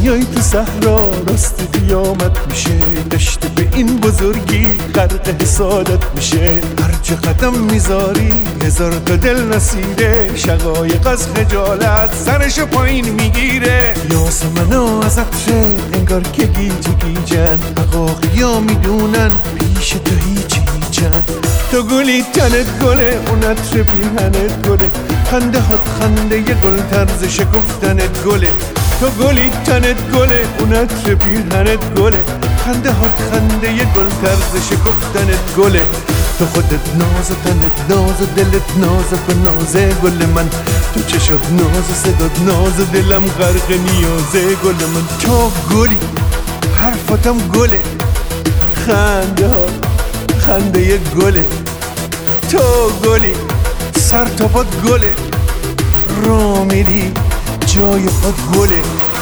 میای تو صحرا راست قیامت میشه، دشت به این بزرگی غرق حسادت میشه. هر چه قدم میذاری هزار تا دل نصیره، شقایق از خجالت سرش پایین میگیره. یاسمنا از عطره انگار که گیج گیجن، عقاقیا میدونن پیش تو هیچ هیچن. تو گلی تنت گله، اون عطر پیرهنت گله، خنده هات خنده ی گل طرز شکفتنت گله. تو گلی تنت گله، اون عطر پیرهنت گله، خنده هات خنده ی گل طرز شکفتنت گله. تو خودت ناز و تنت ناز و دلت ناز و نازه گل من، تو چشات ناز و صدات ناز و دلم غرق نیازه گل من. تو گلی حرفاتم گله، خنده ها خنده ی گله. تو گلی سر تا پات گله، را میری جای پات گله.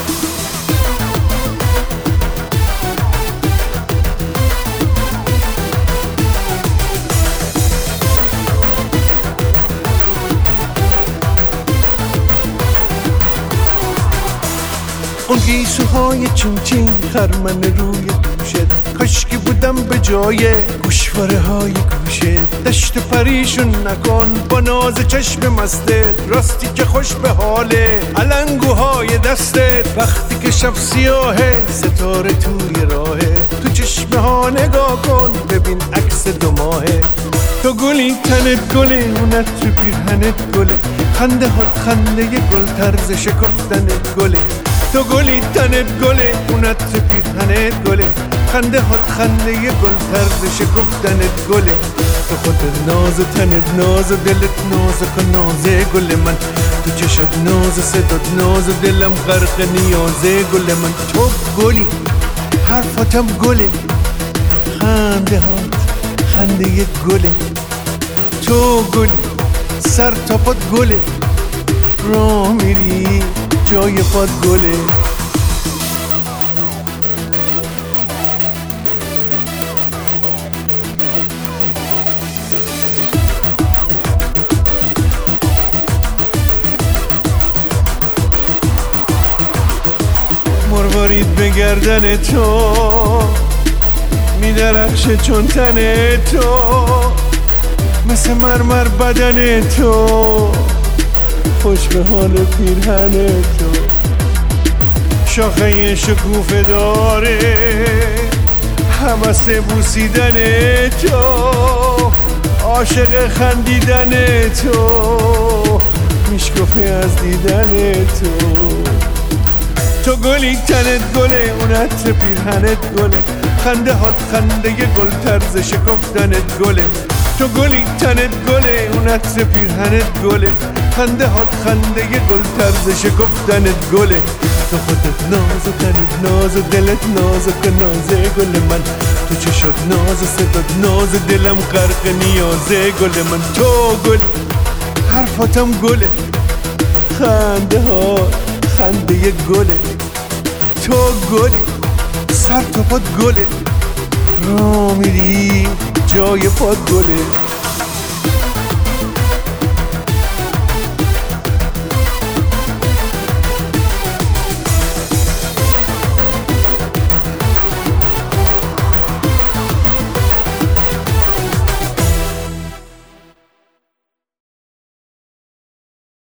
اون گیسوهای چونچین خرمن روی دوشت، کاشکی بودم به جای گوشواره های گوشت. دشت پریشون نکن با ناز چشم مستت، راستی که خوش به حاله علنگوهای دستت. وقتی که شب سیاهه ستاره توی راهه، تو چشمه ها نگاه کن ببین عکس 2 ماهه. تو گلی تنت گله، اون عطر پیرهنت گله، خنده هات خنده ی گل طرز شکفتنت گله. تو گلی تنت گله، اون عطر پیرهنت گله، خنده هات خنده ی گل طرز شکفتنت گله. تو خودت ناز و تنت ناز و دلت ناز و نازه گل من، تو چشات ناز و صدات ناز و دلم غرق نیازه گل من. تو گلی حرفاتم گله، خنده هات خنده ی گله. تو گلی سر تا پات گله، راه میری جای پات گله. مروارید به گردن تو میدرخشه چون تن تو، مثل مرمر بدن تو، خوش به حال پیرهن تو. شاخه شکوفه داره حوث بوسیدن تو، عاشق خندیدن تو، میشکفه از دیدن تو. تو گلی تنت گله، اون عطر پیرهنت گله، خنده هات خنده ی گل طرز شکفتنت گله. تو گلی تنت گله، اون عطر پیرهنت گله، خنده هات خنده ی گل طرز شکفتنت گله. تو خودت ناز و تنت ناز و دلت ناز و نازه گل من، تو چشات ناز و صدات ناز و دلم غرق نیازه گل من. تو گلی حرفاتم گله، خنده ها خنده ی گله. تو گلی سر تا پات گله، را میری جای پات گله.